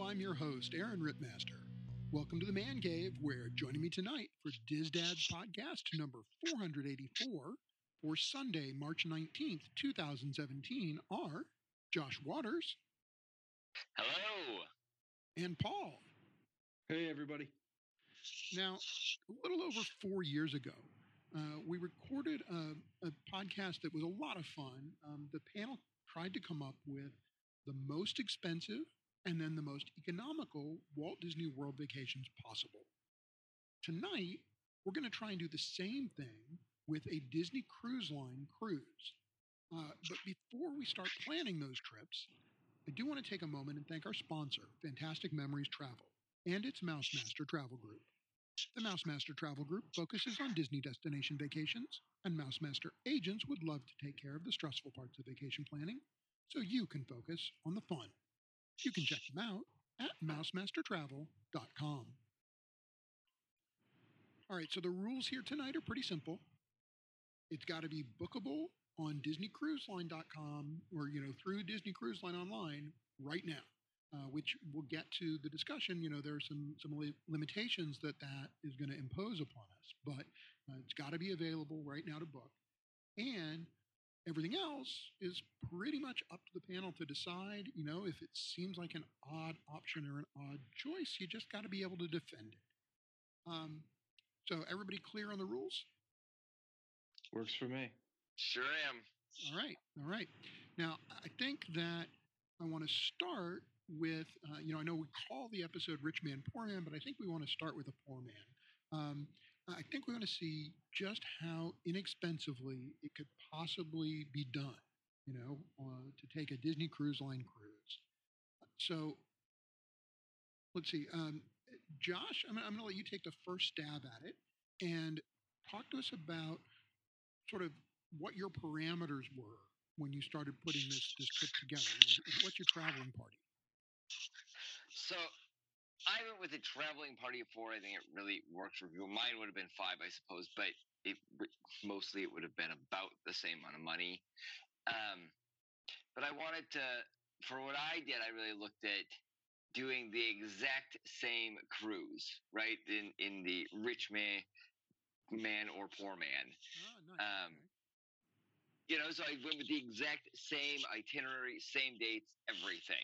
I'm your host, Aaron Rittmaster. Welcome to the Man Cave, where joining me tonight for Diz Dad's podcast number 484 for Sunday, March 19th, 2017 are Josh Waters. Hello. And Paul. Hey, everybody. Now, a little over 4 years ago, we recorded a podcast that was a lot of fun. The panel tried to come up with the most expensive and then the most economical Walt Disney World vacations possible. Tonight, we're going to try and do the same thing with a Disney Cruise Line cruise. But before we start planning those trips, I do want to take a moment and thank our sponsor, Fantastic Memories Travel, and its Mousemaster Travel Group. The Mousemaster Travel Group focuses on Disney destination vacations, and Mousemaster agents would love to take care of the stressful parts of vacation planning so you can focus on the fun. You can check them out at mousemastertravel.com. All right, so the rules here tonight are pretty simple. It's got to be bookable on DisneyCruiseLine.com or, through Disney Cruise Line online right now, which we'll get to the discussion. There are some limitations that is going to impose upon us, but it's got to be available right now to book. And everything else is pretty much up to the panel to decide. If it seems like an odd option or an odd choice, you just got to be able to defend it. So everybody clear on the rules? Works for me. Sure am. All right. Now, I think that I want to start with, I know we call the episode Rich Man, Poor Man, but I think we want to start with a poor man. I think we want to see just how inexpensively it could possibly be done, to take a Disney Cruise Line cruise. So let's see. Josh, I'm going to let you take the first stab at it and talk to us about sort of what your parameters were when you started putting this trip together. What's your traveling party? So I went with a traveling party of 4. I think it really worked for people. Mine would have been 5, I suppose, but mostly it would have been about the same amount of money. But I wanted to, for what I did, I really looked at doing the exact same cruise, right? In the rich man or poor man. Oh, nice. So I went with the exact same itinerary, same dates, everything.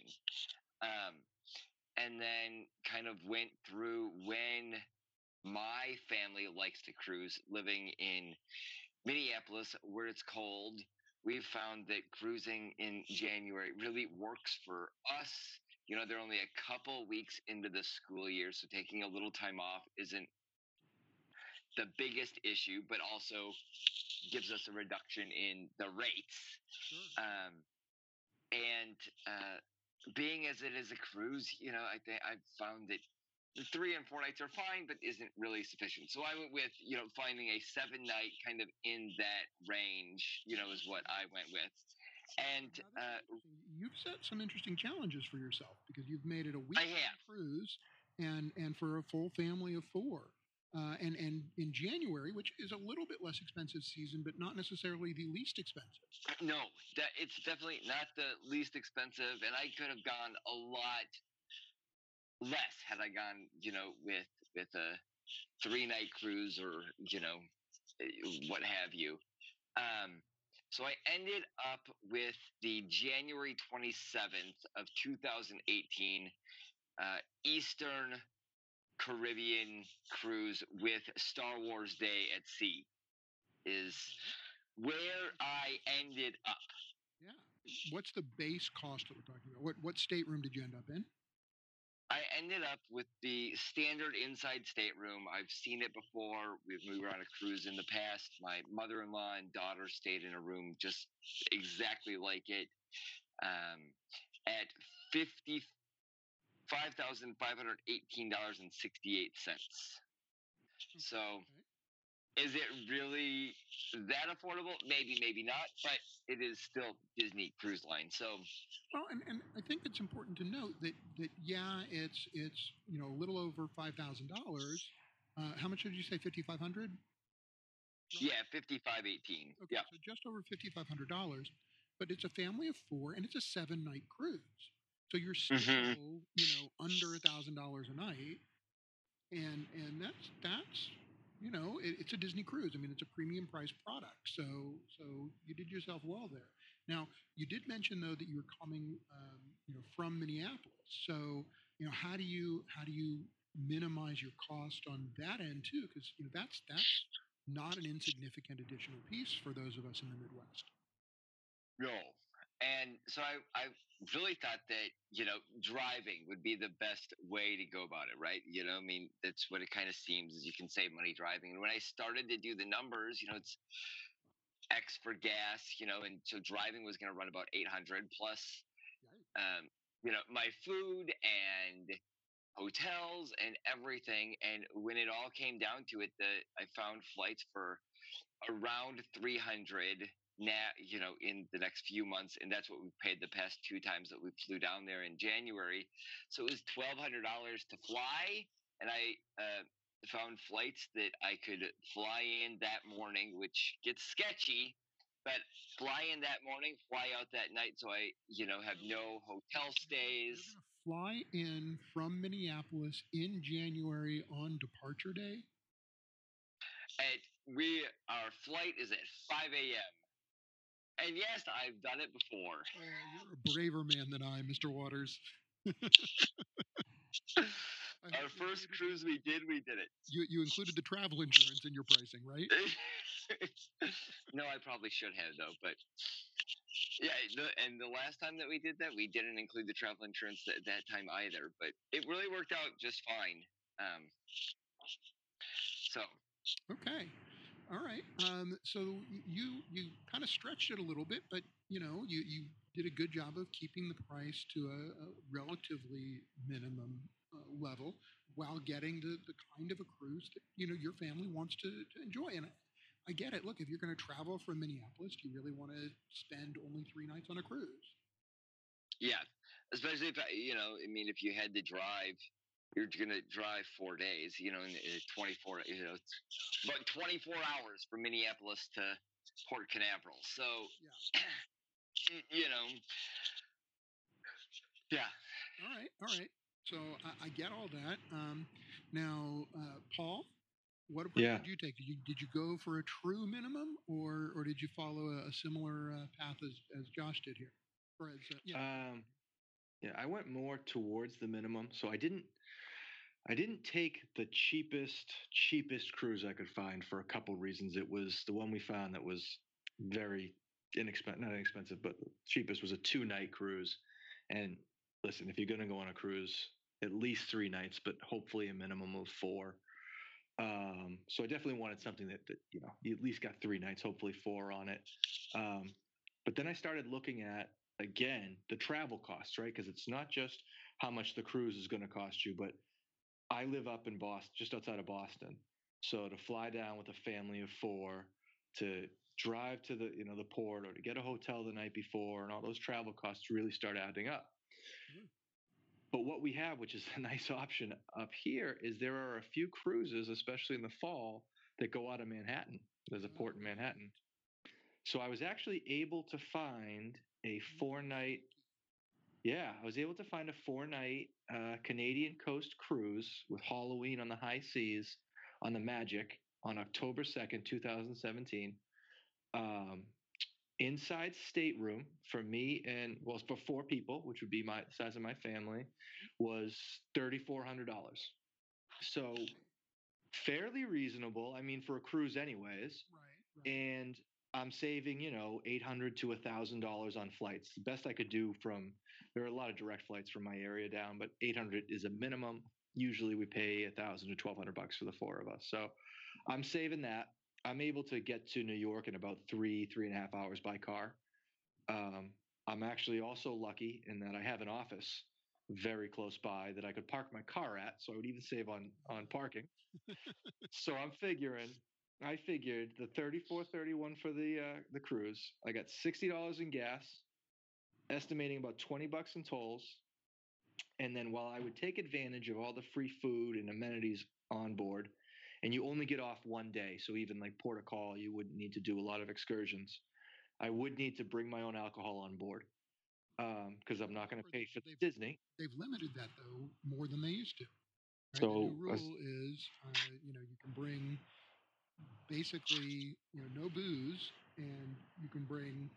And then kind of went through when my family likes to cruise. Living in Minneapolis, where it's cold, we've found that cruising in January really works for us. They're only a couple weeks into the school year, so taking a little time off isn't the biggest issue, but also gives us a reduction in the rates. Sure. Being as it is a cruise, I think I've found that 3 and 4 nights are fine, but isn't really sufficient. So I went with, finding a 7-night kind of in that range, is what I went with. And you've set some interesting challenges for yourself because you've made it a weekend cruise and for a full family of 4. And in January, which is a little bit less expensive season, but not necessarily the least expensive. No, it's definitely not the least expensive, and I could have gone a lot less had I gone, with a 3-night cruise or what have you. So I ended up with the January 27th of 2018 Eastern Caribbean cruise with Star Wars Day at Sea is where I ended up. Yeah. What's the base cost that we're talking about? What stateroom did you end up in? I ended up with the standard inside stateroom. I've seen it before. We were on a cruise in the past. My mother-in-law and daughter stayed in a room just exactly like it at $55,518.68. So is it really that affordable? Maybe, maybe not, but it is still Disney Cruise Line. So, well, and I think it's important to note that it's a little over $5,000. How much did you say? 5,500? Yeah, 5518. Okay, yeah. So just over $5,500, but it's a family of 4 and it's a 7-night cruise. So you're Hmm. still, under $1,000 a night, and that's it's a Disney cruise. I mean, it's a premium price product. So you did yourself well there. Now, you did mention though that you were coming, from Minneapolis. So how do you minimize your cost on that end too? Because that's not an insignificant additional piece for those of us in the Midwest. No. And so I really thought that, driving would be the best way to go about it, right? I mean, that's what it kind of seems is you can save money driving. And when I started to do the numbers, it's X for gas, and so driving was going to run about 800 plus, um, my food and hotels and everything. And when it all came down to it, I found flights for around 300 now, in the next few months, and that's what we paid the past two times that we flew down there in January. So it was $1,200 to fly, and I found flights that I could fly in that morning, which gets sketchy, but fly in that morning, fly out that night, so I have no hotel You're stays. gonna fly in from Minneapolis in January on departure day. Our flight is at 5 a.m. And yes, I've done it before. You're a braver man than I, Mr. Waters. Our first cruise we did it. You included the travel insurance in your pricing, right? No, I probably should have though, but yeah. And the last time that we did that, we didn't include the travel insurance that time either. But it really worked out just fine. So Okay. All right. So you kind of stretched it a little bit, but you did a good job of keeping the price to a relatively minimum level while getting the kind of a cruise that your family wants to enjoy. And I get it. Look, if you're going to travel from Minneapolis, do you really want to spend only 3 nights on a cruise? yeah, especially if I mean, if you had to drive, you're gonna drive 4 days. In 24. It's about 24 hours from Minneapolis to Port Canaveral. So, Yeah. Yeah. All right. All right. So I get all that. Now, Paul, what approach Yeah. did you take? Did you go for a true minimum, or did you follow a similar path as Josh did here? Or as Yeah, I went more towards the minimum. So I didn't take the cheapest cruise I could find for a couple reasons. It was the one we found that was very inexpensive, not inexpensive, but cheapest was a 2 night cruise. And listen, if you're going to go on a cruise, at least 3 nights, but hopefully a minimum of four. So I definitely wanted something that you at least got 3 nights, hopefully four on it. Um, but then I started looking at again the travel costs, right? Because it's not just how much the cruise is going to cost you, but I live up in Boston, just outside of Boston. So to fly down with a family of four, to drive to the port, or to get a hotel the night before, and all those travel costs really start adding up. But what we have, which is a nice option up here, is there are a few cruises, especially in the fall, that go out of Manhattan. There's a port in Manhattan. So I was actually able to find a 4 night. Yeah, I was able to find a 4 night Canadian coast cruise with Halloween on the high seas on the Magic on October 2nd, 2017. Um, Inside stateroom for me and, well, for four people, which would be my the size of my family, was $3,400. So fairly reasonable. I mean, for a cruise, anyways. right. And I'm saving, $800 to $1,000 on flights. The best I could do there are a lot of direct flights from my area down, but 800 is a minimum. Usually we pay 1,000 to $1,200 for the four of us. So I'm saving that. I'm able to get to New York in about 3.5 hours by car. Um, I'm actually also lucky in that I have an office very close by that I could park my car at, so I would even save on parking. So I figured the 34.31 for the cruise. I got $60 in gas, estimating about $20 in tolls, and then while I would take advantage of all the free food and amenities on board, and you only get off one day, so even like port of call, you wouldn't need to do a lot of excursions. I would need to bring my own alcohol on board. because I'm not going to pay for They've Disney. they've limited that though more than they used to. Right? The So new rule is, you can bring basically, no booze, and you can bring,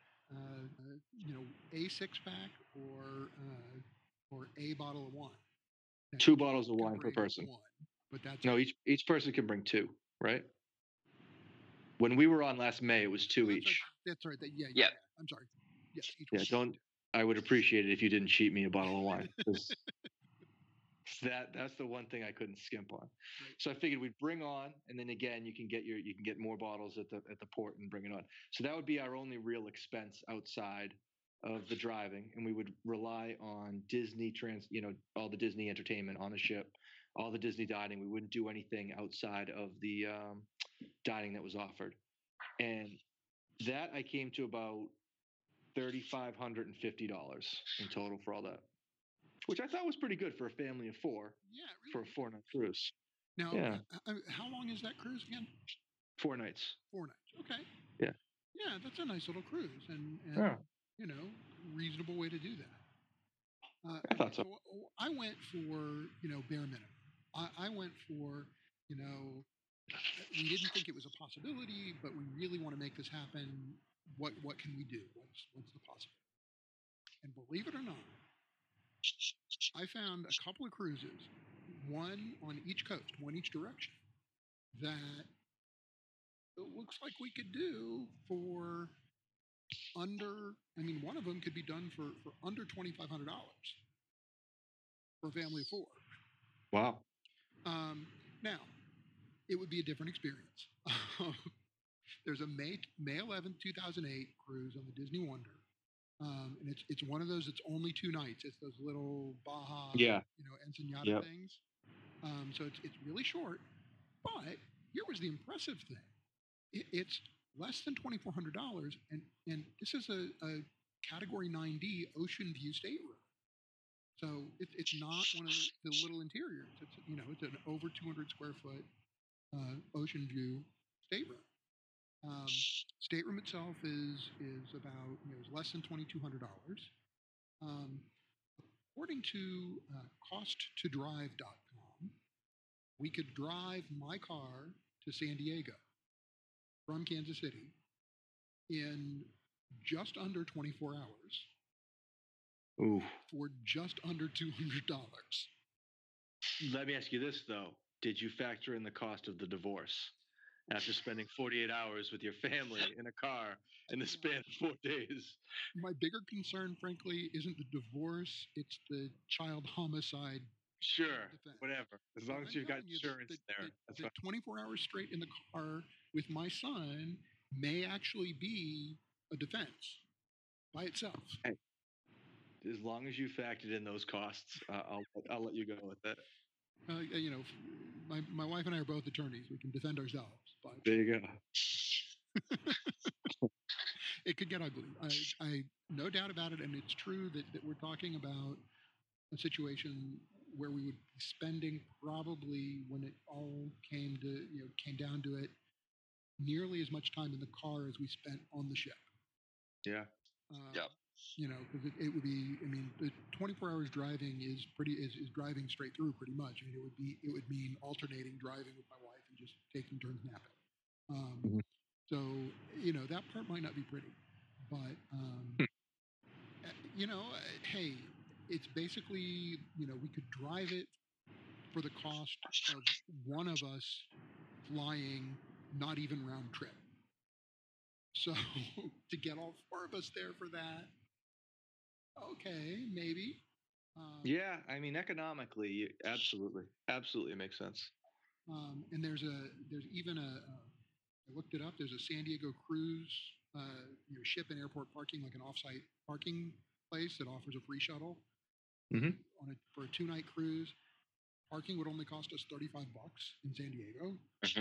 a 6 pack or a bottle of wine. Now, 2 bottles of can wine per bring person. one, but that's No, it. each person can bring 2, right? When we were on last May, it was 2 Oh, each. that's right. Yeah. Yep. I'm sorry. Yes, each Yeah, one. don't. I would appreciate it if you didn't cheat me a bottle of wine. 'Cause that's the one thing I couldn't skimp on. Right. So I figured we'd bring on, and then again you can get more bottles at the port and bring it on. So that would be our only real expense outside of the driving, and we would rely on Disney all the Disney entertainment on the ship, all the Disney dining. We wouldn't do anything outside of the dining that was offered, and that I came to about $3,550 in total for all that, which I thought was pretty good for a family of 4 Yeah, for a really. 4-night cruise. Now, Yeah, how long is that cruise again? 4 nights. 4 nights. Okay. Yeah. Yeah, that's a nice little cruise, and Yeah. reasonable way to do that. I thought so. I went for bare minimum. I went for we didn't think it was a possibility, but we really want to make this happen. What can we do? What's the possibility? And believe it or not, I found a couple of cruises, one on each coast, one each direction, that it looks like we could do for under. I mean, one of them could be done for under $2,500 for a family of 4. Wow. Now, it would be a different experience. There's a May 11th, 2008 cruise on the Disney Wonder. And it's one of those. It's only 2 nights. It's those little Baja, Ensenada Yep. things. So it's really short. But here was the impressive thing. It's less than $2,400, and this is a Category 9D Ocean View stateroom. So it's not one of the little interiors. It's an over 200 square foot Ocean View stateroom. Stateroom itself is about is less than $2,200. According to CostToDrive.com, we could drive my car to San Diego from Kansas City in just under 24 hours. Ooh. For just under $200. Let me ask you this though: did you factor in the cost of the divorce after spending 48 hours with your family in a car in the span of 4 days? My bigger concern, frankly, isn't the divorce; it's the child homicide. Sure, defense. whatever. As long as you've got insurance there. The 24 hours straight in the car with my son may actually be a defense by itself. Hey, as long as you factored in those costs, I'll let you go with that. My wife and I are both attorneys. We can defend ourselves. But there you go. It could get ugly. I no doubt about it, and it's true that we're talking about a situation where we would be spending probably, when it all came down to it, nearly as much time in the car as we spent on the ship. Yeah. Yep. Because it would be. I mean, the 24 hours driving is driving straight through pretty much. I mean, it would mean alternating driving with my wife and just taking turns napping. So that part might not be pretty, but hey, it's basically we could drive it for the cost of one of us flying, not even round trip. So to get all 4 of us there for that. Okay, maybe. Yeah, I mean, economically, absolutely makes sense. And there's even I looked it up. There's a San Diego cruise, ship and airport parking, like an offsite parking place that offers a free shuttle for a 2-night cruise. Parking would only cost us $35 in San Diego.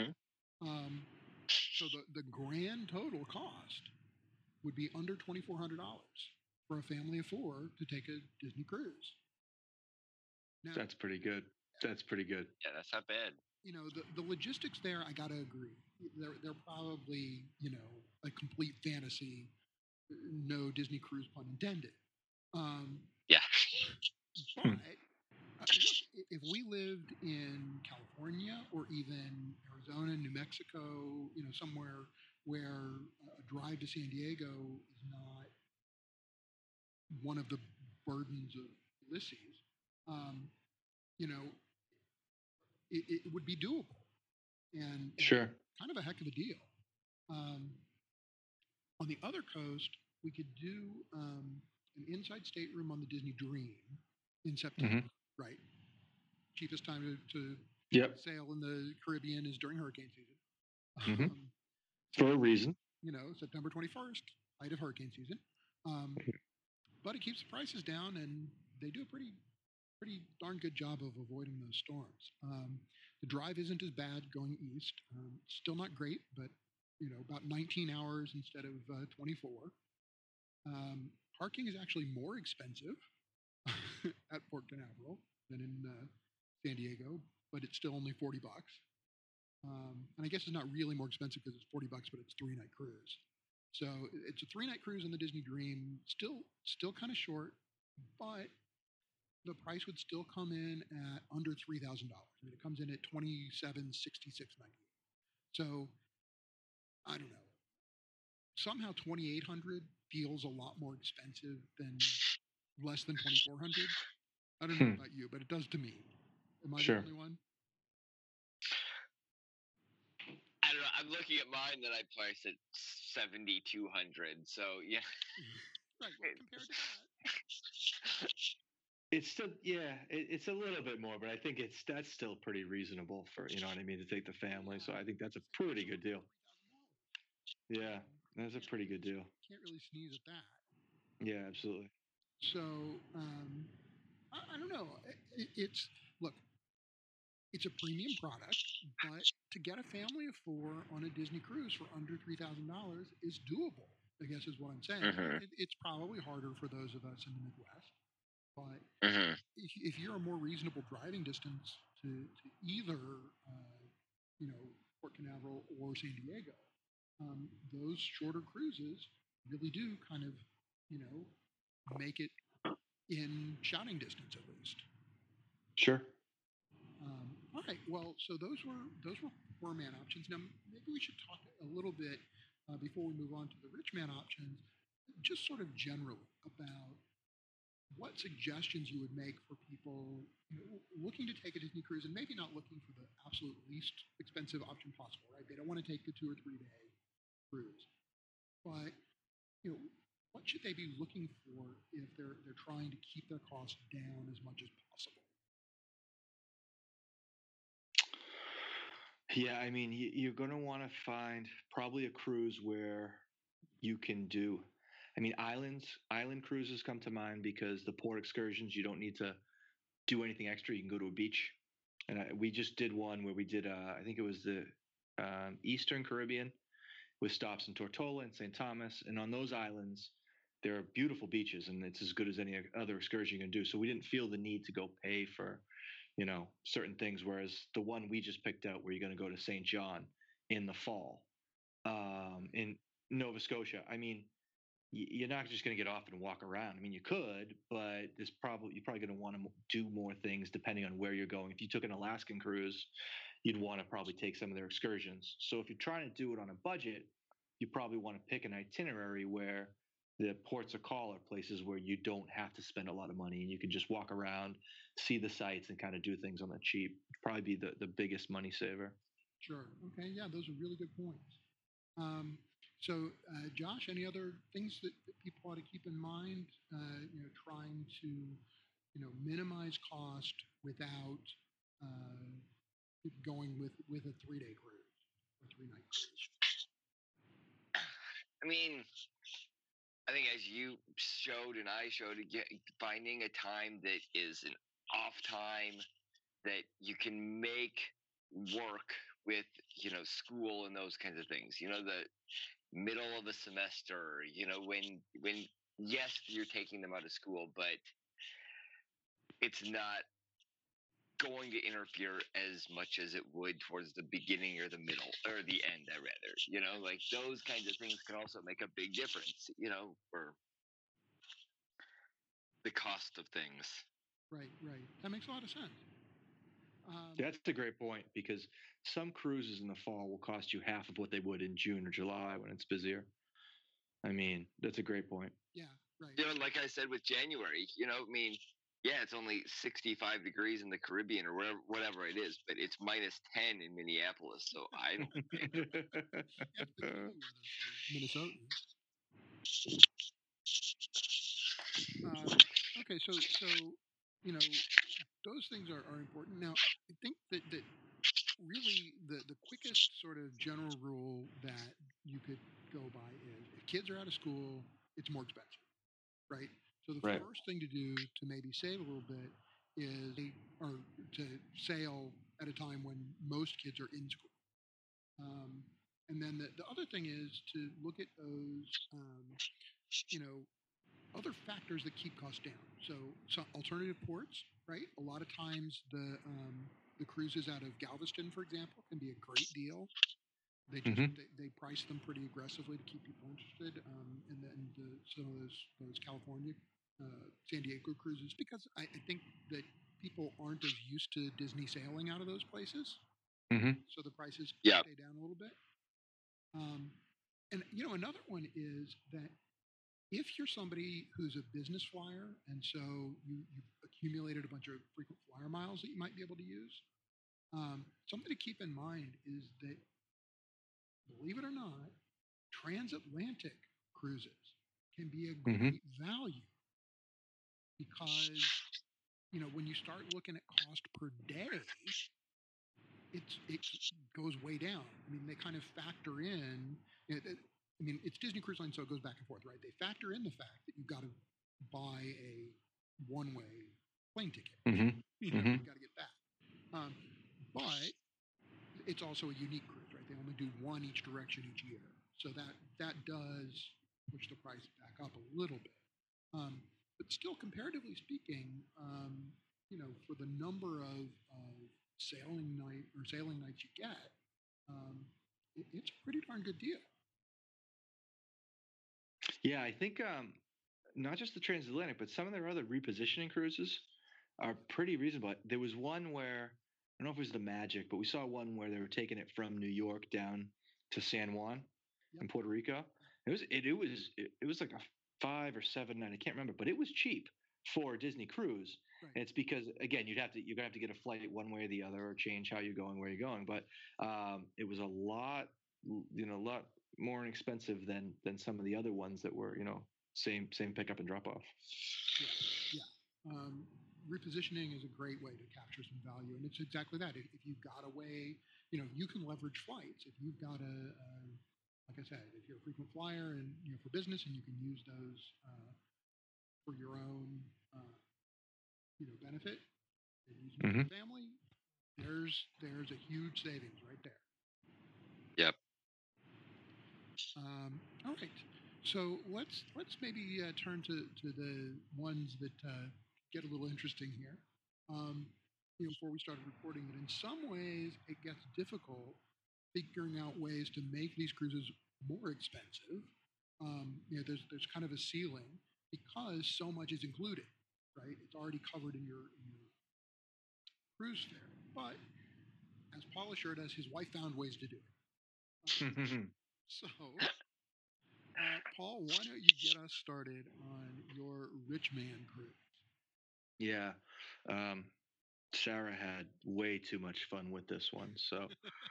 So the grand total cost would be under $2,400 for a family of 4 to take a Disney cruise. Now, that's pretty good. Yeah, that's not bad. The logistics there, I gotta agree. They're probably a complete fantasy. No Disney cruise, pun intended. Yeah. But look, if we lived in California or even Arizona, New Mexico, somewhere where a drive to San Diego is not one of the burdens of Ulysses, um, you know, it would be doable and Sure. kind of a heck of a deal. Um, on the other coast, we could do an inside stateroom on the Disney Dream in September, Hmm. right? Cheapest time to Yep. sail in the Caribbean is during hurricane season. Hmm. Um, For a reason. September 21st, height of hurricane season. Um, but it keeps the prices down, and they do a pretty darn good job of avoiding those storms. The drive isn't as bad going east. Still not great, but about 19 hours instead of 24. Parking is actually more expensive at Port Canaveral than in San Diego, but it's still only $40. And I guess it's not really more expensive because it's $40, but it's 3 night cruise. So it's a 3 night cruise in the Disney Dream. Still kind of short, but the price would still come in at under $3,000. I mean, it comes in at $2,766.98. So I don't know. Somehow 2,800 feels a lot more expensive than less than 2,400. I don't know Hmm. about you, but it does to me. Am I the Sure. only one? I don't know. I'm looking at mine that I priced at 7,200. So yeah. Right. Well, compared to that, It's still, yeah, it's a little bit more, but I think that's still pretty reasonable for, you know what I mean, to take the family. So yeah, I think that's a it's pretty still good over deal. $3,000. Yeah, that's a pretty good deal. Can't really sneeze at that. Yeah, absolutely. So I don't know. It's look, it's a premium product, but to get a family of four on a Disney cruise for under $3,000 is doable. I guess is what I'm saying. Mhm. It's probably harder for those of us in the Midwest, but Mhm. if you're a more reasonable driving distance to either Port Canaveral or San Diego, those shorter cruises really do kind of you know make it in shouting distance at least. Sure. All right. Well, so those were poor man options. Now maybe we should talk a little bit before we move on to the rich man options, just sort of generally about what suggestions you would make for people looking to take a Disney cruise and maybe not looking for the absolute least expensive option possible, right? They don't want to take the 2 or 3 day cruise, but you know, what should they be looking for if they're trying to keep their costs down as much as possible? Yeah, I mean, you're going to want to find probably a cruise where you can do, I mean, island cruises come to mind because the port excursions, you don't need to do anything extra. You can go to a beach. And we just did one where we did, I think it was the Eastern Caribbean with stops in Tortola and St. Thomas. And on those islands, there are beautiful beaches and it's as good as any other excursion you can do. So we didn't feel the need to go pay for, certain things. Whereas the one we just picked out where you're going to go to St. John in the fall in Nova Scotia, I mean, you're not just going to get off and walk around. I mean, you could, but you're probably going to want to do more things depending on where you're going. If you took an Alaskan cruise, you'd want to probably take some of their excursions. So if you're trying to do it on a budget, you probably want to pick an itinerary where the ports of call are places where you don't have to spend a lot of money and you can just walk around, see the sights, and kind of do things on the cheap. It'd probably be the biggest money saver. Sure. Okay. Yeah, those are really good points. Um, so, Josh, any other things that people ought to keep in mind? Trying to minimize cost without going with a 3 day cruise or 3 night cruise. I mean, I think as you showed and I showed, finding a time that is an off time that you can make work with, school and those kinds of things. The middle of a semester, when yes, you're taking them out of school, but it's not going to interfere as much as it would towards the beginning or the middle or the end, I rather. Like those kinds of things can also make a big difference, for the cost of things. Right. That makes a lot of sense. That's a great point because some cruises in the fall will cost you half of what they would in June or July when it's busier. I mean, that's a great point. Yeah, right. Like I said with January, yeah, it's only 65 degrees in the Caribbean or whatever it is, but it's minus 10 in Minneapolis. So I don't care. That's the cold weather for Minnesotans. Okay, so those things are important. Now, I think that really the quickest sort of general rule that you could go by is if kids are out of school, it's more expensive, right? So the Right. first thing to do to maybe save a little bit is or to sail at a time when most kids are in school. And then the other thing is to look at those, you know, other factors that keep costs down. So alternative ports, right? A lot of times the cruises out of Galveston, for example, can be a great deal. They just Mhm. they price them pretty aggressively to keep people interested. And then some of those California, San Diego cruises, because I think that people aren't as used to Disney sailing out of those places, Mhm. so the prices Yeah. stay down a little bit. Um, and another one is that if you're somebody who's a business flyer and so you've accumulated a bunch of frequent flyer miles that you might be able to use, something to keep in mind is that, believe it or not, transatlantic cruises can be a Mhm. great value because, when you start looking at cost per day, it goes way down. I mean, they kind of factor in. I mean, it's Disney Cruise Line, so it goes back and forth, right? They factor in the fact that you've got to buy a one-way plane ticket. Mhm. You've Mhm. got to get that. But it's also a unique cruise, right? They only do one each direction each year, so that does push the price back up a little bit. But still, comparatively speaking, for the number of sailing nights you get, um, it's a pretty darn good deal. Yeah, I think not just the transatlantic, but some of their other repositioning cruises are pretty reasonable. There was one where I don't know if it was the Magic, but we saw one where they were taking it from New York down to San Juan Yep. in Puerto Rico. It was like a 5 or 7 night. I can't remember, but it was cheap for a Disney cruise. Right. And it's because again, you're gonna have to get a flight one way or the other, or change how you're going, where you're going. But it was a lot more inexpensive than some of the other ones that were same pickup and drop off. Yeah. Repositioning is a great way to capture some value, and it's exactly that. If you've got a way, you can leverage flights. If you've got like I said, if you're a frequent flyer and for business, and you can use those for your own, benefit, and use them for Hmm. the family, there's a huge savings right there. Yep. All right, so let's maybe turn to the ones that get a little interesting here. Um, before we started recording, that in some ways it gets difficult figuring out ways to make these cruises more expensive. There's kind of a ceiling because so much is included, right? It's already covered in your cruise fare. But as Paul assured us, his wife found ways to do it. So, Paul, why don't you get us started on your rich man cruise? Yeah. Um, Sarah had way too much fun with this one, so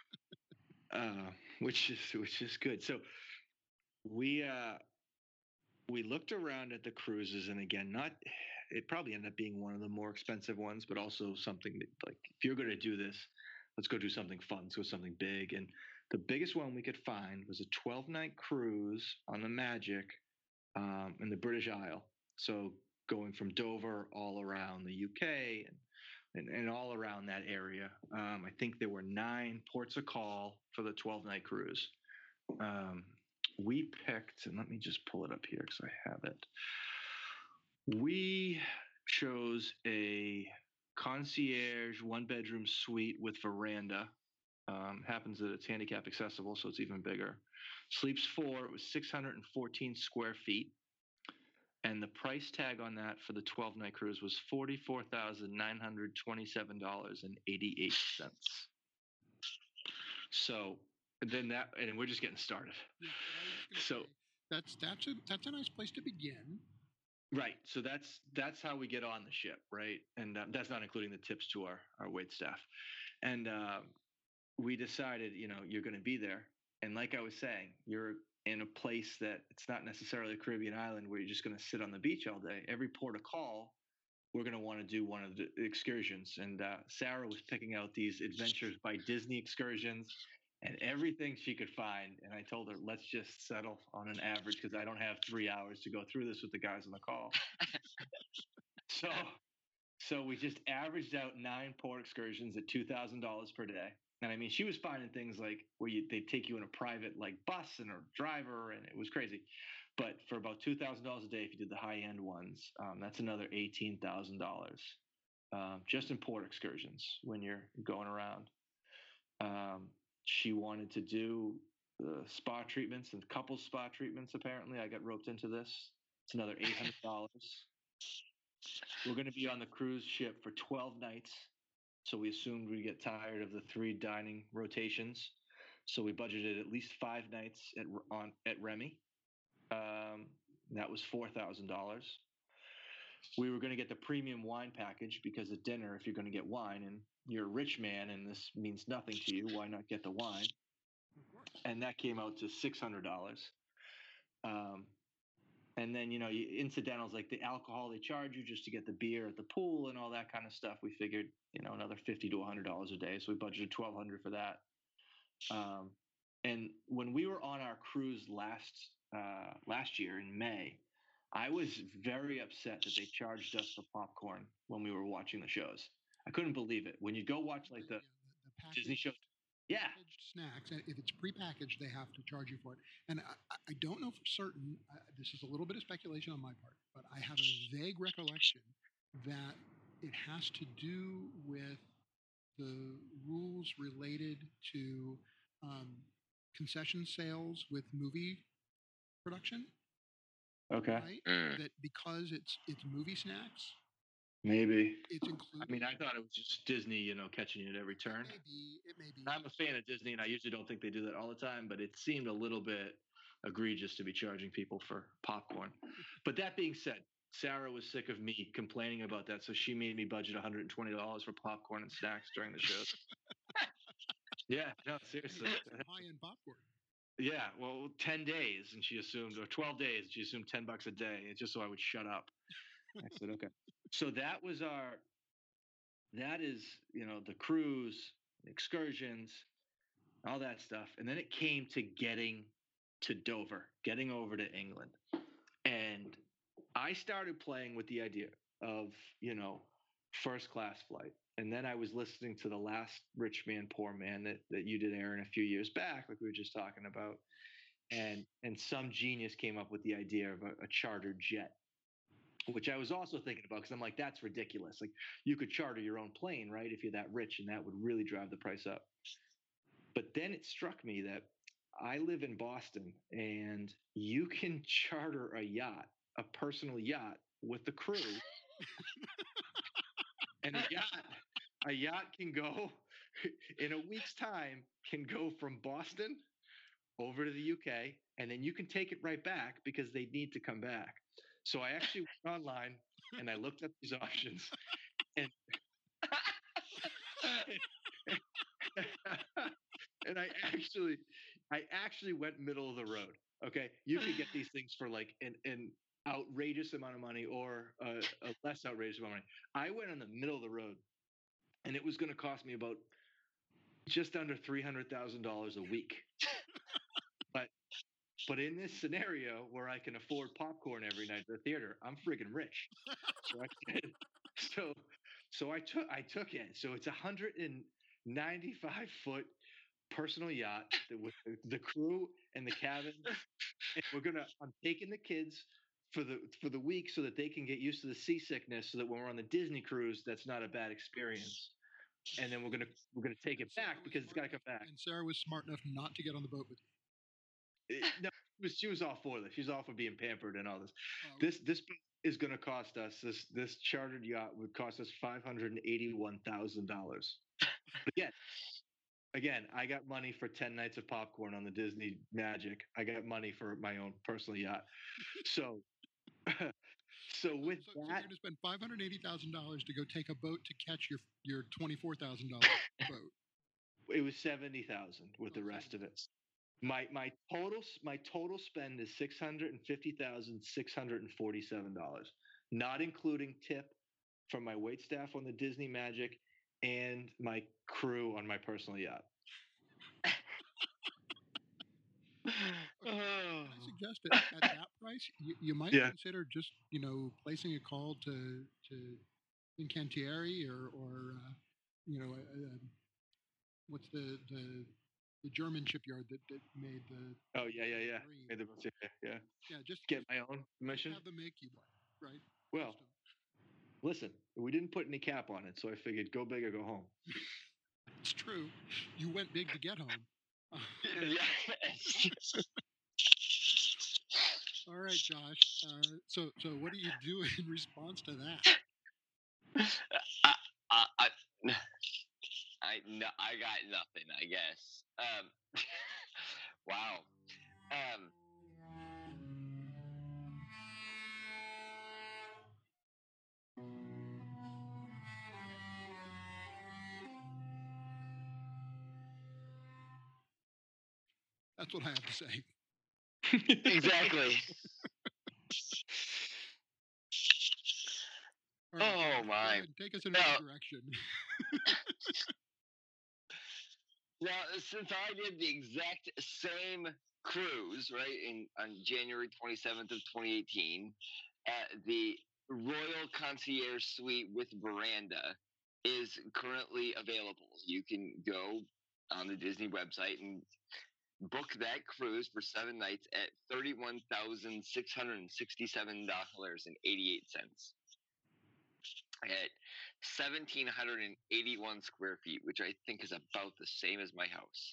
which is good. So we uh, we looked around at the cruises, and again, not it probably ended up being one of the more expensive ones, but also something that, like, if you're going to do this, let's go do something fun. Let's go something big. And the biggest one we could find was a 12-night cruise on the Magic in the British Isle. So going from Dover all around the UK and all around that area. I think there were 9 ports of call for the 12-night cruise. Um, we picked, and let me just pull it up here because I have it. We chose a concierge 1-bedroom suite with veranda. Happens that it's handicap accessible, so it's even bigger. Sleeps 4. It was 614 square feet. and the price tag on that for the 12-night cruise was $44,927.88. So then and we're just getting started. Yeah, but I was just gonna So say, that's a nice place to begin. right, so that's how we get on the ship, right? And that's not including the tips to our wait staff. And we decided, you're going to be there, and like I was saying, you're in a place that it's not necessarily a Caribbean island where you're just going to sit on the beach all day. Every port of call, we're going to want to do one of the excursions. And Sarah was picking out these Adventures by Disney excursions and everything she could find. And I told her, let's just settle on an average because I don't have 3 hours to go through this with the guys on the call. So we just averaged out 9 port excursions at $2,000 per day. And I mean, she was finding things like where they'd take you in a private bus and a driver, and it was crazy. But for about $2,000 a day, if you did the high end ones, that's another $18,000 just in port excursions when you're going around. She wanted to do spa treatments and couple spa treatments. Apparently, I got roped into this. It's another $800. We're going to be on the cruise ship for 12 nights. So we assumed we'd get tired of the 3 dining rotations. So we budgeted at least 5 nights at Remy. That was $4,000. We were going to get the premium wine package because at dinner, if you're going to get wine and you're a rich man and this means nothing to you, why not get the wine? And that came out to $600. And then, incidentals like the alcohol they charge you just to get the beer at the pool and all that kind of stuff. We figured, another $50 to $100 a day. So we budgeted $1,200 for that. And when we were on our cruise last year in May, I was very upset that they charged us for popcorn when we were watching the shows. I couldn't believe it. When you go watch the Disney shows. Yeah. Packaged snacks, and if it's prepackaged, they have to charge you for it. And I don't know for certain, this is a little bit of speculation on my part, but I have a vague recollection that it has to do with the rules related to concession sales with movie production. Okay. Right? That because it's movie snacks. Maybe it's included. I mean, I thought it was just Disney, catching you at every turn. It may be. I'm a fan of Disney, and I usually don't think they do that all the time, but it seemed a little bit egregious to be charging people for popcorn. But that being said, Sarah was sick of me complaining about that, so she made me budget $120 for popcorn and snacks during the shows. Yeah, no, seriously. High-end popcorn. Yeah, well, 10 days, and she assumed, or 12 days, and she assumed $10 a day, just so I would shut up. I said, okay. So that is, the cruise, excursions, all that stuff. And then it came to getting to Dover, getting over to England. And I started playing with the idea of, first class flight. And then I was listening to the last Rich Man, Poor Man that you did, Aaron, a few years back, like we were just talking about. And some genius came up with the idea of a charter jet, which I was also thinking about because I'm like, that's ridiculous. Like, you could charter your own plane, right, if you're that rich, and that would really drive the price up. But then it struck me that I live in Boston, and you can charter a personal yacht with the crew. And a yacht can go in a week's time, can go from Boston over to the UK, and then you can take it right back because they need to come back. So I actually went online and I looked at these options, and and I actually went middle of the road. Okay, you could get these things for like an outrageous amount of money or a less outrageous amount of money. I went on the middle of the road, and it was going to cost me about just under $300,000 a week. But in this scenario where I can afford popcorn every night at the theater, I'm friggin' rich. So I took it. So it's a 195-foot personal yacht with the crew and the cabin. And I'm taking the kids for the week so that they can get used to the seasickness, so that when we're on the Disney cruise, that's not a bad experience. And then we're gonna take it back because it's got to come back. And Sarah was smart enough not to get on the boat with you. No, she was all for this. She's all for being pampered and all this. Oh, This is going to cost us this chartered yacht would cost us $581,000. Again, I got money for 10 nights of popcorn on the Disney Magic. I got money for my own personal yacht. So, so with so you're that, going to spend $580,000 to go take a boat to catch your $24,000 boat. it was 70,000 with the Oh, rest of it. My total spend is $650,647, not including tip from my wait staff on the Disney Magic and my crew on my personal yacht. Can I suggest that at that price, you might Yeah. consider just placing a call to Incantieri or what's the German shipyard that made the Oh yeah. Marine. Made the most- yeah. Yeah, just Get my own just mission. have them make you one, right? Well, listen, we didn't put any cap on it, so I figured go big or go home. It's true. You went big to get home. All right, Josh. So what do you do in response to that? I got nothing, I guess. Wow. That's what I have to say. Exactly. All right, Oh, Josh, go my. ahead, take us in another direction. Well, since I did the exact same cruise, right, on January 27th of 2018, the Royal Concierge Suite with veranda is currently available. You can go on the Disney website and book that cruise for 7 nights at $31,667.88 at 1,781 square feet, which I think is about the same as my house.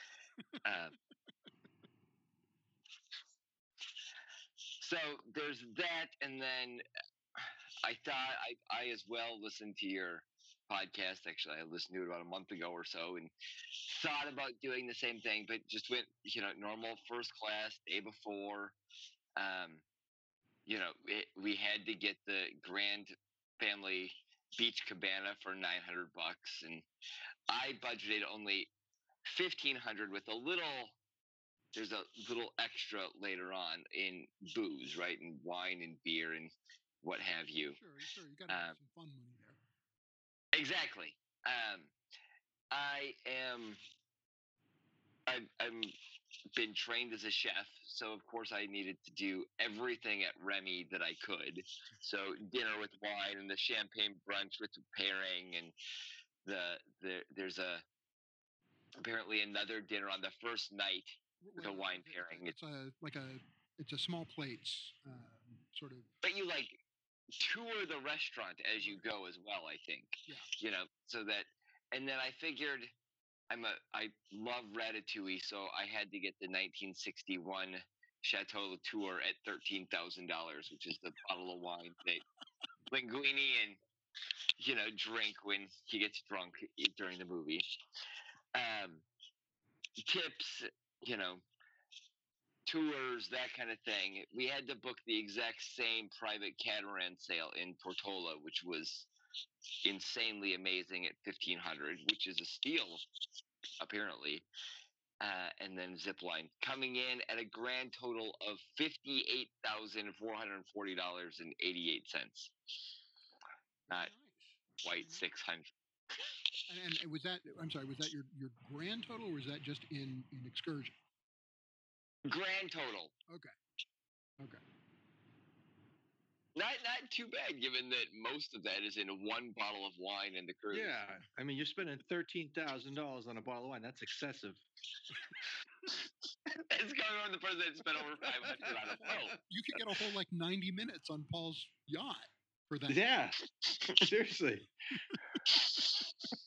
So there's that, and then I thought I as well listened to your podcast. Actually, I listened to it about a month ago or so, and thought about doing the same thing, but just went normal first class day before. We had to get the Grand Family Beach Cabana for $900, and I budgeted only $1,500 with there's a little extra later on in booze, right, and wine and beer and what have you. Sure, you got to have some fun money there. Exactly. I'm been trained as a chef, so of course I needed to do everything at Remy that I could. So dinner with wine and the champagne brunch with the pairing, and there's apparently another dinner on the first night with a wine pairing. It's a small plates sort of. But you tour the restaurant as you go as well, I think. Yeah. So that, and then I figured I love Ratatouille, so I had to get the 1961 Chateau Latour at $13,000, which is the bottle of wine that Linguini and drink when he gets drunk during the movie. Tips, tours, that kind of thing. We had to book the exact same private catamaran sail in Tortola, which was insanely amazing at $1,500, which is a steal, apparently. And then zipline coming in at a grand total of $58,440.88. Not quite 600. And was that? I'm sorry. Was that your grand total, or was that just in excursion? Grand total. Okay. Not too bad, given that most of that is in one bottle of wine in the cruise. Yeah, I mean, you're spending $13,000 on a bottle of wine. That's excessive. It's going on the person that spent over $500 on a boat. You could get a whole 90 minutes on Paul's yacht for that. Yeah, seriously.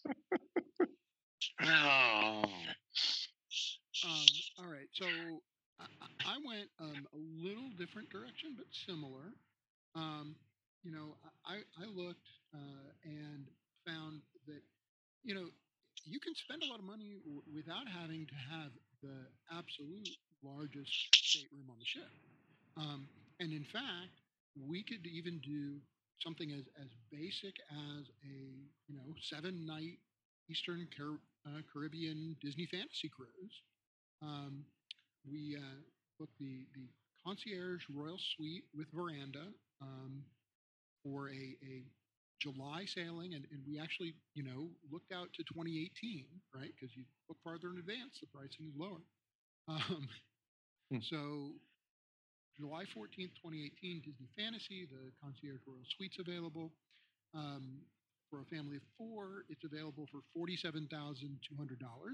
Oh. All right. So I went a little different direction, but similar. Um, I looked and found that you know you can spend a lot of money without having to have the absolute largest stateroom on the ship. Um, and in fact, we could even do something as basic as a 7 night Caribbean Disney fantasy cruise. Um, we booked the concierge royal suite with veranda for a July sailing, and we actually looked out to 2018, right? Because you book farther in advance, the pricing is lower. Um, Hmm. so July 14th, 2018, Disney Fantasy, the concierge royal suite's available. Um, for a family of four, it's available for $47,200.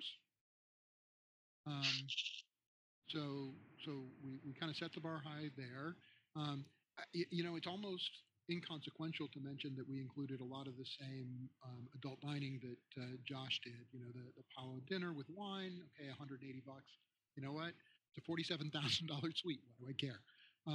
Um, so we kind of set the bar high there. It's almost inconsequential to mention that we included a lot of the same adult dining that Josh did. The Apollo dinner with wine, okay, $180. You know what? It's a $47,000 suite. What do I care?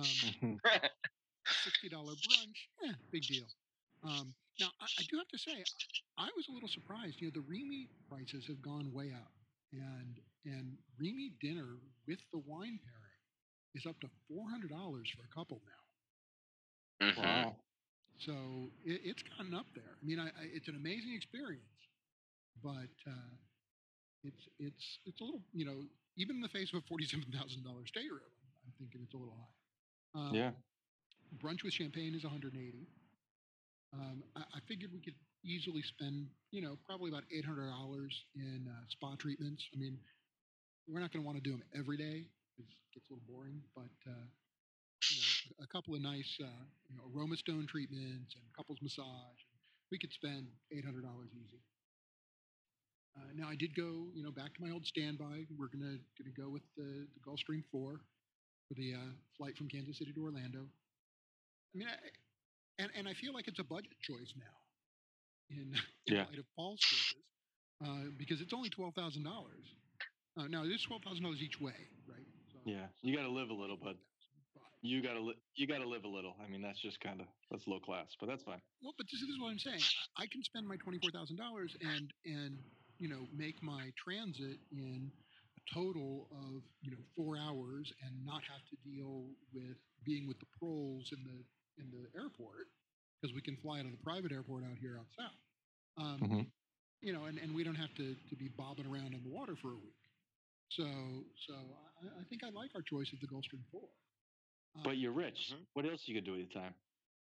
$60 brunch, big deal. Now, I do have to say, I was a little surprised. The Remy prices have gone way up, and Remy dinner with the wine pairing is up to $400 for a couple now. Mhm. Wow. So it's gotten up there. I mean, it's an amazing experience, but it's a little, even in the face of a $47,000 stateroom, I'm thinking it's a little high. Yeah. Brunch with champagne is 180. I figured we could easily spend, probably about $800 in spa treatments. I mean, we're not going to want to do them every day because it gets a little boring, but a couple of nice, aroma stone treatments and couples massage, we could spend $800 easy. Now I did go, back to my old standby. We're gonna go with the Gulfstream 4 for the flight from Kansas City to Orlando. I mean, and I feel like it's a budget choice now in Yeah. light of Paul's choices, because it's only $12,000. Now it is $12,000 each way, right? So, Yeah. You got to live a little, bud. You got to live a little. I mean, that's that's low class, but that's fine. Well, but this is what I'm saying. I can spend my $24,000 and make my transit in a total of 4 hours and not have to deal with being with the proles in the airport because we can fly out of the private airport out here out south. Mhm. And we don't have to be bobbing around in the water for a week. So I think I like our choice of the Gulfstream 4. But you're rich. Mhm. What else you could do with your time?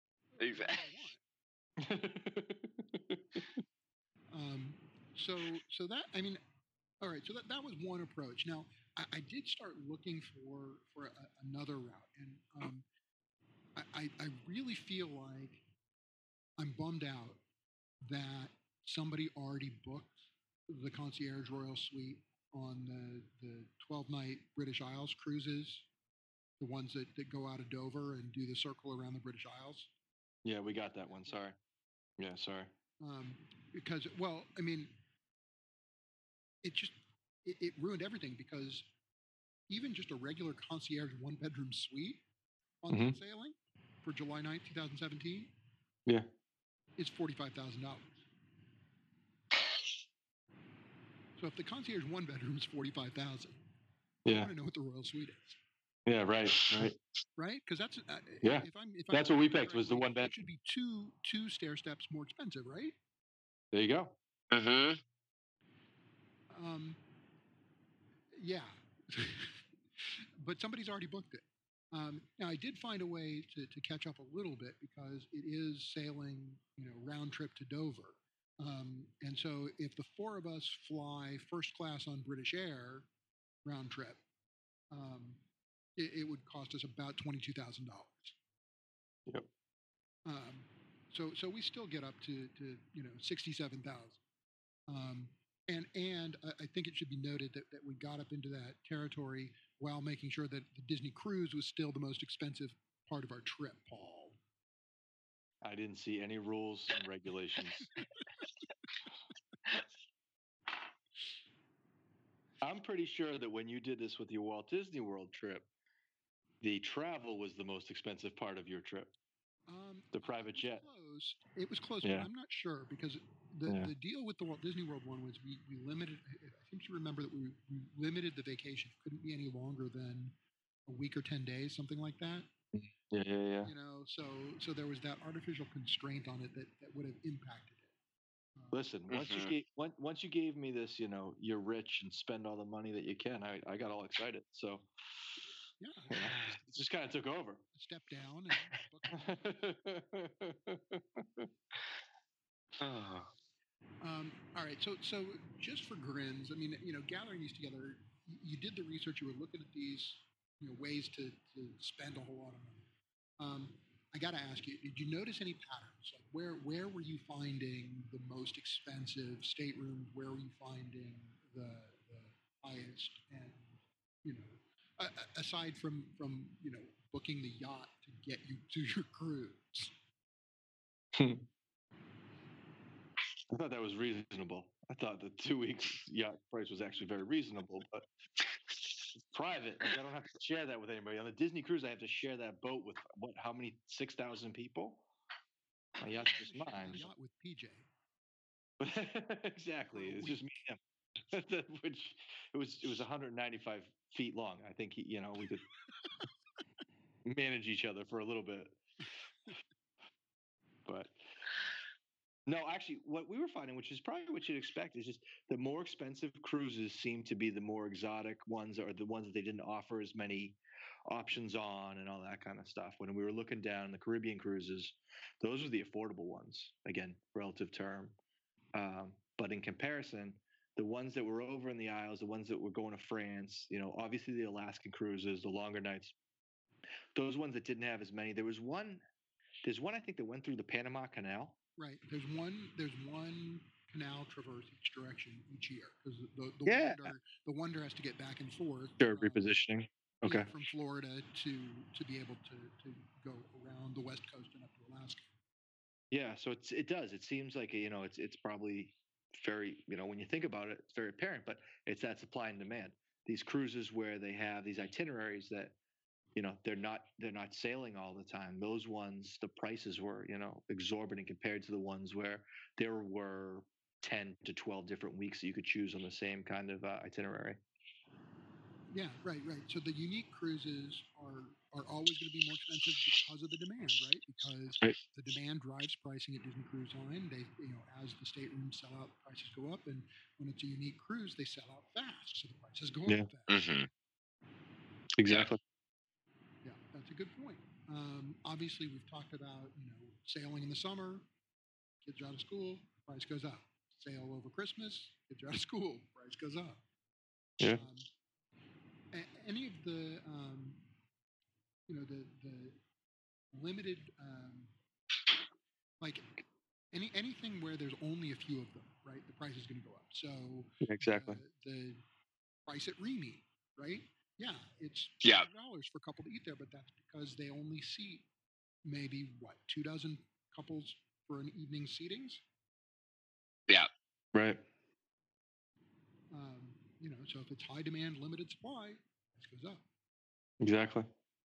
Exactly. So that, I mean, all right. So that was one approach. Now I did start looking for another route, and I really feel like I'm bummed out that somebody already booked the concierge royal suite on the 12 night British Isles cruises, the ones that go out of Dover and do the circle around the British Isles. Yeah, we got that one. Sorry. Yeah, sorry. Because, well, I mean, it ruined everything because even just a regular concierge one bedroom suite on that sailing for July 9th, 2017 Yeah. is $45,000. So if the concierge one bedroom is 45,000, I Yeah. want to know what the royal suite is. Yeah. Right. Right. Right? Because that's Yeah. if I'm That's what we picked was the one It bed. should be two stair steps more expensive, right? There you go. Mhm. Yeah, but somebody's already booked it. Now I did find a way to catch up a little bit because it is sailing, round trip to Dover. And so if the four of us fly first class on British Air round trip, um, it would cost us about $22,000. Yep. So we still get up to 67,000. And I think it should be noted that we got up into that territory while making sure that the Disney cruise was still the most expensive part of our trip, Paul. I didn't see any rules and regulations. I'm pretty sure that when you did this with your Walt Disney World trip, the travel was the most expensive part of your trip. The private jet. Close. It was close, but Yeah. I'm not sure because the deal with the Walt Disney World one was we limited. I seem to remember that we limited the vacation. It couldn't be any longer than a week or 10 days, something like that. Yeah. So there was that artificial constraint on it that would have impacted it. Listen, once you gave me this, you're rich and spend all the money that you can. I got all excited. So yeah, it just kind of took over. Step down. All right. So just for grins, I mean, gathering these together, you did the research. You were looking at these, ways to spend a whole lot of money. I got to ask you, did you notice any patterns? Like where were you finding the most expensive staterooms? Where were you finding the highest? And aside from booking the yacht to get you to your cruise. I thought that was reasonable. I thought the 2 weeks yacht price was actually very reasonable, but it's private. Like, I don't have to share that with anybody. On the Disney cruise, I have to share that boat with how many 6,000 people? My yacht's just mine. Yacht with PJ. Exactly. It's just me and him. Which it was 195 feet long. I think we could manage each other for a little bit. But no, actually, what we were finding, which is probably what you'd expect, is just the more expensive cruises seem to be the more exotic ones, or the ones that they didn't offer as many options on and all that kind of stuff. When we were looking down the Caribbean cruises, those were the affordable ones, again, relative term. But in comparison, the ones that were over in the Isles, the ones that were going to France, obviously the Alaskan cruises, the longer nights, those ones that didn't have as many. There's one I think that went through the Panama Canal. Right. There's one canal traverse each direction each year because the Wonder has to get back and forth. Sure, repositioning. Okay. From Florida to be able to go around the West Coast and up to Alaska. Yeah, so it does. It seems like it's probably very when you think about it, it's very apparent. But it's that supply and demand. These cruises where they have these itineraries that they're not sailing all the time. Those ones, the prices were exorbitant compared to the ones where there were 10 to 12 different weeks that you could choose on the same kind of itinerary. Yeah, right. So the unique cruises are always going to be more expensive because of the demand, right? Because the demand drives pricing at Disney Cruise Line. They, as the staterooms sell out, prices go up, and when it's a unique cruise, they sell out fast, so the prices go up fast. Mm-hmm. Exactly. Yeah, that's a good point. Obviously, we've talked about sailing in the summer, kids are out of school, price goes up. Sail over Christmas, kids are out of school, price goes up. Yeah. Any of the the limited like anything where there's only a few of them, right? The price is going to go up. So exactly the price at Remy, right? Yeah, it's $5 for a couple to eat there, but that's because they only seat maybe 24 couples for an evening seatings. Yeah, right. So if it's high demand, limited supply, price goes up. Exactly.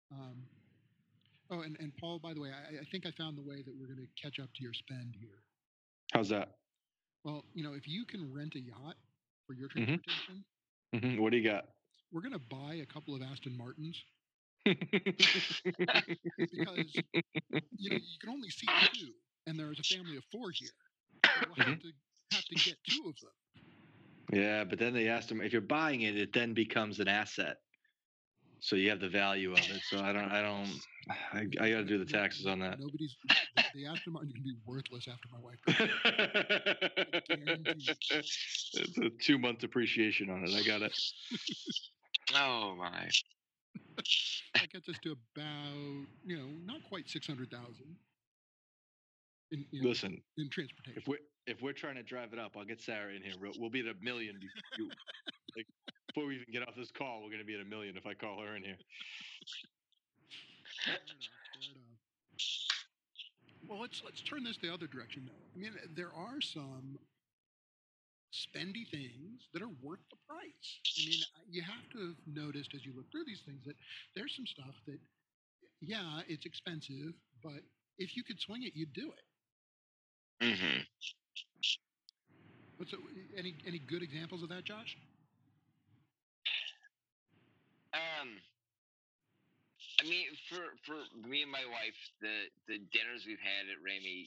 And Paul, by the way, I think I found the way that we're going to catch up to your spend here. How's that? Well, if you can rent a yacht for your transportation, what do you got? We're going to buy a couple of Aston Martins because you can only seat 2, and there's a family of 4 here. So we'll have to get 2 of them. Yeah, but then they asked them if you're buying it, it then becomes an asset. So you have the value of it. So I got to do the taxes on that. The Aston Martin can be worthless after my wife. It's a 2-month depreciation on it. I got it. Oh my! That gets us to about not quite 600,000. Listen, in transportation. If we're trying to drive it up, I'll get Sarah in here. We'll be at $1 million before we even get off this call. We're going to be at $1 million if I call her in here. Fair enough. Well, let's turn this the other direction, though. I mean, there are some spendy things that are worth the price. I mean, you have to have noticed as you look through these things that there's some stuff that, yeah, it's expensive, but if you could swing it, you'd do it. Mm-hmm. What's any good examples of that, Josh? I mean, for me and my wife, the dinners we've had at Ramey,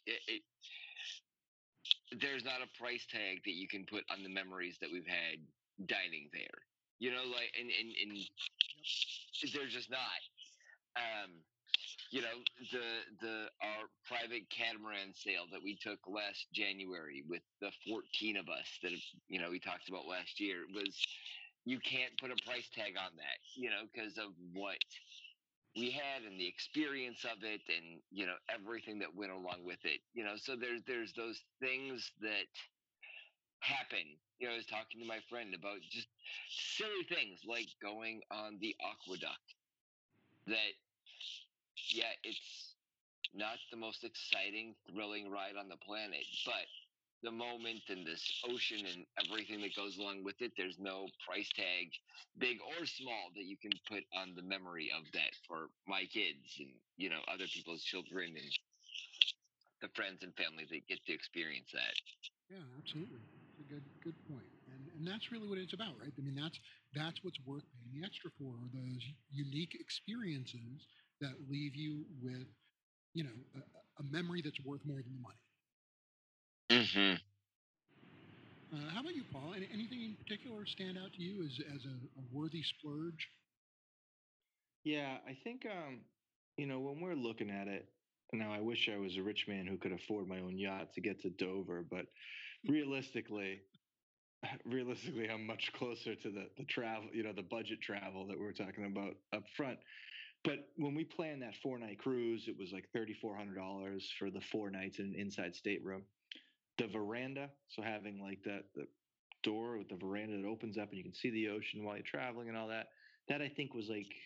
there's not a price tag that you can put on the memories that we've had dining there. You know, like and there's just not. Um, you know, our private catamaran sale that we took last January with the 14 of us that we talked about last year was, you can't put a price tag on that, because of what we had and the experience of it, and everything that went along with it. So there's those things that happen. I was talking to my friend about just silly things like going on the aqueduct. That, yeah, it's not the most exciting, thrilling ride on the planet, but the moment and this ocean and everything that goes along with it, there's no price tag, big or small, that you can put on the memory of that for my kids and, other people's children and the friends and family that get to experience that. Yeah, absolutely. It's a good point, and that's really what it's about, right? I mean, that's what's worth paying the extra for, are those unique experiences that leave you with, a memory that's worth more than the money. Mm-hmm. How about you, Paul? Anything in particular stand out to you as a worthy splurge? Yeah, I think when we're looking at it now, I wish I was a rich man who could afford my own yacht to get to Dover, but realistically, realistically, I'm much closer to the travel, the budget travel that we were talking about up front. But when we planned that 4 night cruise, it was like $3,400 for the 4 nights in an inside stateroom. The veranda, so having like the door with the veranda that opens up and you can see the ocean while you're traveling and all that. That I think was like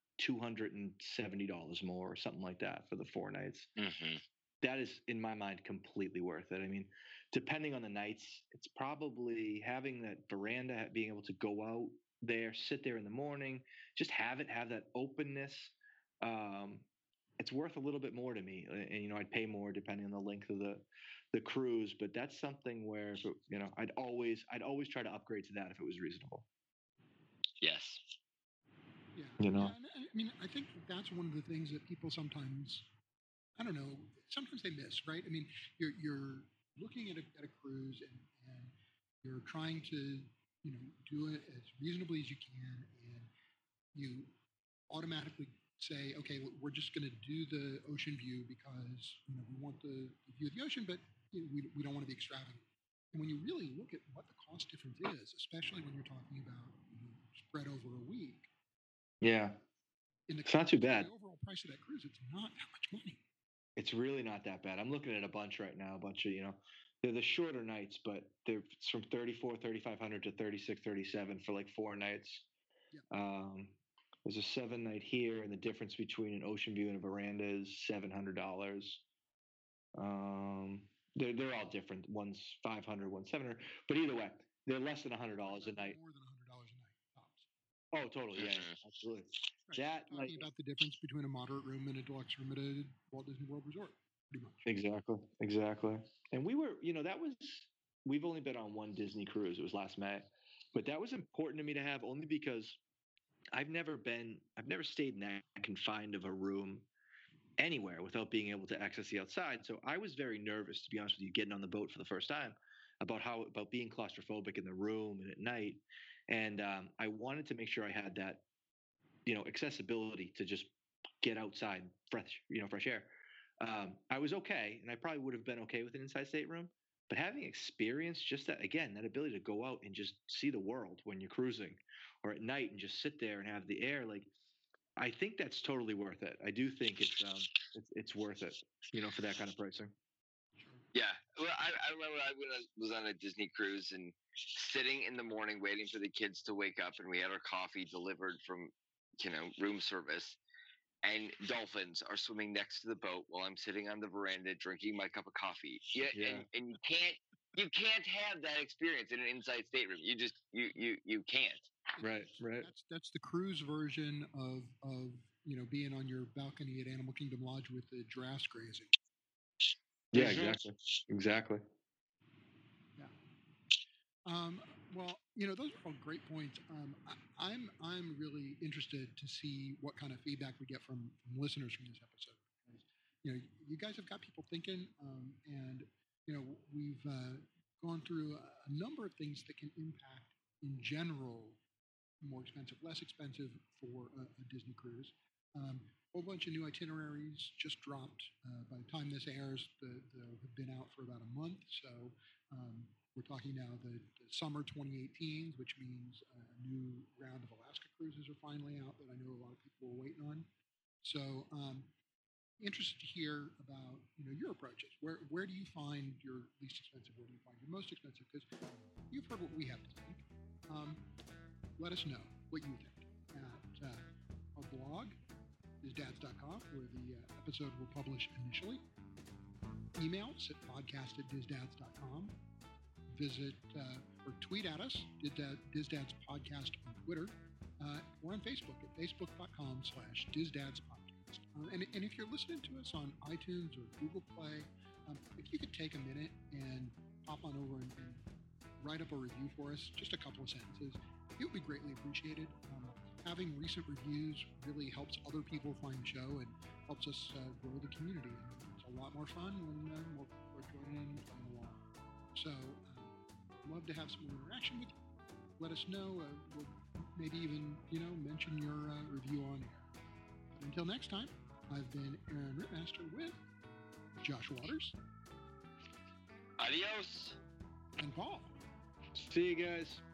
$270 more or something like that for the 4 nights. Mm-hmm. That is, in my mind, completely worth it. I mean, depending on the nights, it's probably having that veranda, being able to go out there, sit there in the morning, just have that openness. Um, it's worth a little bit more to me, and I'd pay more depending on the length of the cruise. But that's something where I'd always try to upgrade to that if it was reasonable. Yes. Yeah, You yeah. know. And I mean, I think that's one of the things that people sometimes, I don't know, sometimes they miss, right? I mean, you're looking at a cruise, and you're trying to, do it as reasonably as you can, and you automatically say, okay, we're just going to do the ocean view because we want the view of the ocean, but we don't want to be extravagant. And when you really look at what the cost difference is, especially when you're talking about spread over a week, Yeah, in the it's not too context of bad. the overall price of that cruise, it's not that much money. It's really not that bad. I'm looking at a bunch right now, a bunch of, they're the shorter nights, but it's from 3,500 to 36, 37 for like 4 nights. Yeah. There's a 7 night here, and the difference between an ocean view and a veranda is $700. They're all different. One's 500, one's 700, but either way, they're less than $100 a night. More than $100 a night tops. Oh, totally, yeah, Mm-hmm. absolutely. Right. That You're talking about the difference between a moderate room and a deluxe room at a Walt Disney World resort, pretty much. exactly. And we were, we've only been on one Disney cruise. It was last May, but that was important to me to have only because I've never stayed in that confined of a room anywhere without being able to access the outside. So I was very nervous, to be honest with you, getting on the boat for the first time about being claustrophobic in the room and at night. And I wanted to make sure I had that, accessibility to just get outside, fresh air. I was okay, and I probably would have been okay with an inside stateroom. But having experience, just that, again, that ability to go out and just see the world when you're cruising, or at night and just sit there and have the air, like, I think that's totally worth it. I do think it's worth it, for that kind of pricing. Yeah. Well, I remember I was on a Disney cruise and sitting in the morning waiting for the kids to wake up, and we had our coffee delivered from, room service. And dolphins are swimming next to the boat while I'm sitting on the veranda drinking my cup of coffee. Yeah. Yeah. And you can't you can't have that experience in an inside stateroom. You just you can't. Right. That's the cruise version of being on your balcony at Animal Kingdom Lodge with the giraffes grazing. Yeah, exactly. Yeah. Well, those are all great points. I'm really interested to see what kind of feedback we get from listeners from this episode, because you guys have got people thinking, and we've gone through a number of things that can impact, in general, more expensive, less expensive for a Disney cruise. Whole bunch of new itineraries just dropped. By the time this airs, they'll have been out for about a month. So we're talking now the summer 2018, which means a new round of Alaska cruises are finally out that I know a lot of people are waiting on. So interested to hear about your approaches. Where do you find your least expensive? Where do you find your most expensive? Because you've heard what we have to think. Let us know what you think at our blog, DizDads.com, where the episode will publish initially. Email us at podcast@DizDads.com. Visit or tweet at us, DizDads Podcast on Twitter. We're on Facebook at facebook.com/DizDadsPodcast. And if you're listening to us on iTunes or Google Play, if you could take a minute and pop on over and write up a review for us, just a couple of sentences, it would be greatly appreciated. Having recent reviews really helps other people find the show and helps us grow the community. And it's a lot more fun when more people are joining in and playing along. So I'd love to have some more interaction with you. Let us know. We'll maybe even mention your review on air. But until next time, I've been Aaron Rittmaster with Josh Waters. Adios. And Paul. See you guys.